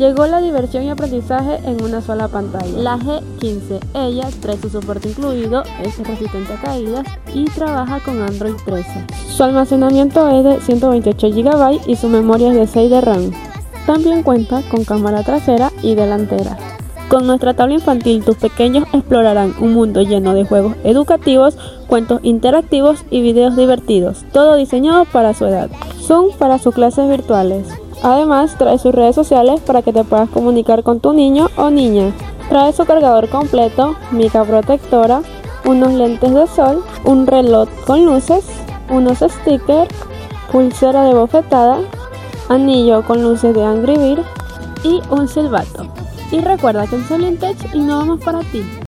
Llegó la diversión y aprendizaje en una sola pantalla. La G15, ella trae su soporte incluido, es resistente a caídas y trabaja con Android 13. Su almacenamiento es de 128 GB y su memoria es de 6 de RAM. También cuenta con cámara trasera y delantera. Con nuestra tabla infantil, tus pequeños explorarán un mundo lleno de juegos educativos, cuentos interactivos y videos divertidos, todo diseñado para su edad. Zoom para sus clases virtuales. Además, trae sus redes sociales para que te puedas comunicar con tu niño o niña. Trae su cargador completo, mica protectora, unos lentes de sol, un reloj con luces, unos stickers, pulsera de bofetada, anillo con luces de Angry Birds y un silbato. Y recuerda que en Celintech innovamos para ti.